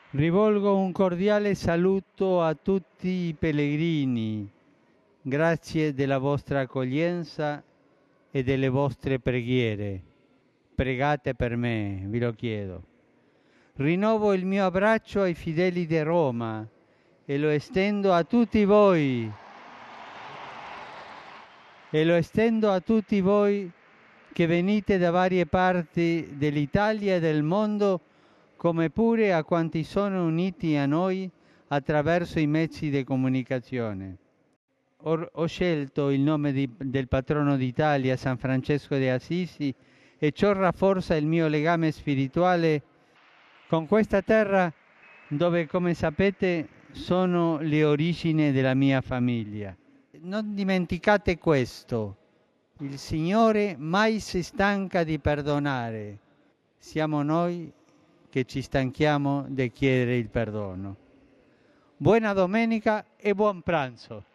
Rivolgo un cordiale saluto a tutti i pellegrini. Grazie della vostra accoglienza e delle vostre preghiere. Pregate per me, vi lo chiedo. Rinnovo il mio abbraccio ai fedeli di Roma e lo estendo a tutti voi. E lo estendo a tutti voi che venite da varie parti dell'Italia e del mondo, come pure a quanti sono uniti a noi attraverso i mezzi di comunicazione. Ho scelto il nome del patrono d'Italia, San Francesco de Assisi, e ciò rafforza il mio legame spirituale con questa terra dove, come sapete, sono le origini della mia famiglia. Non dimenticate questo: il Signore mai si stanca di perdonare. Siamo noi che ci stanchiamo di chiedere il perdono. Buona domenica e buon pranzo.